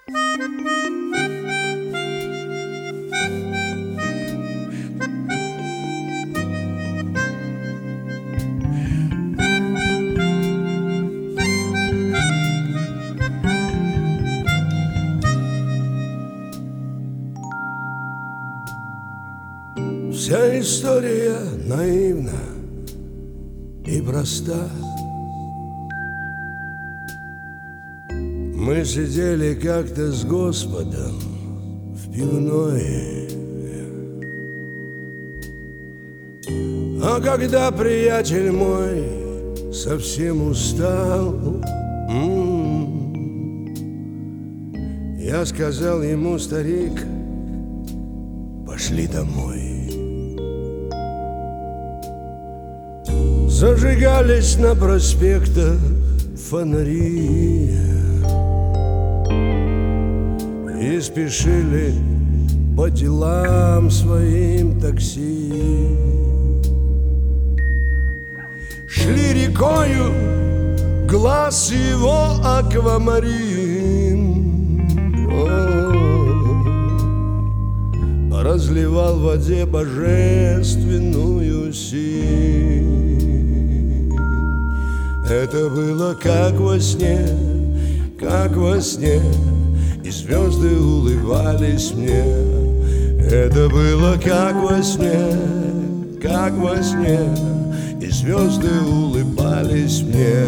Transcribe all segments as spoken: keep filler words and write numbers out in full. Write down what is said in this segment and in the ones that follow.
Вся история наивна и проста. Мы сидели как-то с Господом в пивной, а когда приятель мой совсем устал, м-м, я сказал ему: старик, пошли домой. Зажигались на проспектах фонари и спешили по делам своим такси. Шли рекою глаз его аквамарин, о, разливал в воде божественную синь. Это было как во сне, как во сне, и звезды улыбались мне. Это было как во сне, как во сне, и звезды улыбались мне.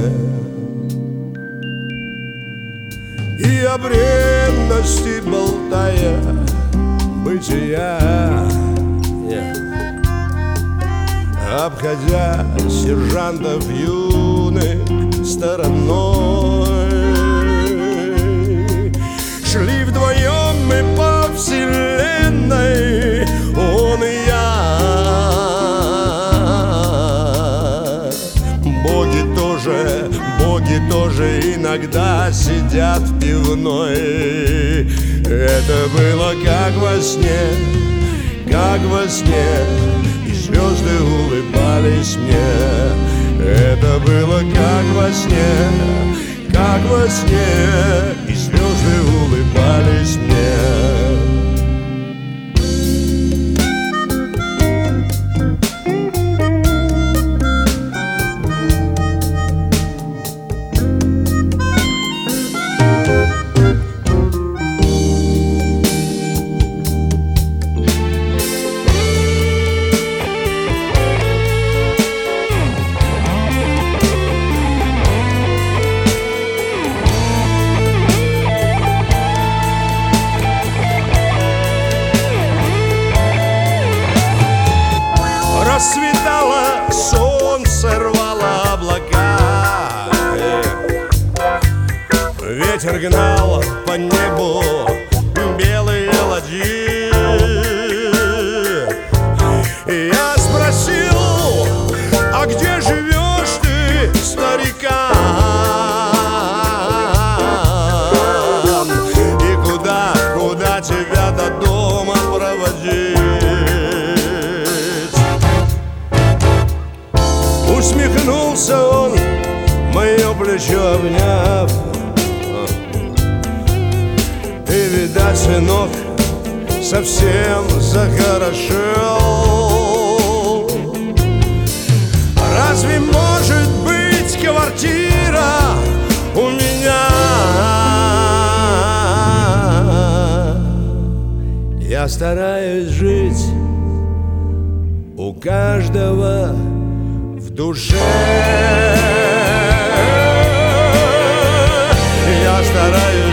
И о бренности болтая бытия, yeah. Обходя сержантов юных стороной, шли вдвоем мы по вселенной, он и я. Боги тоже, боги тоже иногда сидят в пивной. Это было как во сне, как во сне, и звезды улыбались мне. Это было как во сне, как во сне, и звезды улыбались мне. Расцветало солнце, рвало облака, ветер гнал по небу белые ладьи. Я спросил: а где живешь ты, старикан? И куда, куда тебя до дома проводить? Усмехнулся он, мое плечо обняв: ты, видать, сынок, совсем захорошел. Разве может быть квартира у меня? Я стараюсь жить у каждого в душе. Я стараюсь